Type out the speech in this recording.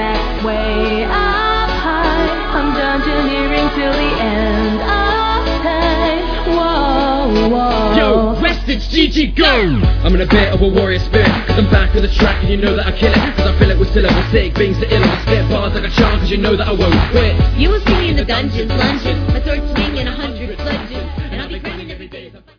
set way up high. I'm dungeoneering till the end of time. Whoa, whoa. Yo, West, it's GG, go! I'm in a bit of a warrior spirit, cause I'm back on the track and you know that I kill it. Cause I fill it with syllable sick, beings are ill. I spit bars like a charm cause you know that I won't quit. You will see me in the dungeons, lunging, my sword swinging 100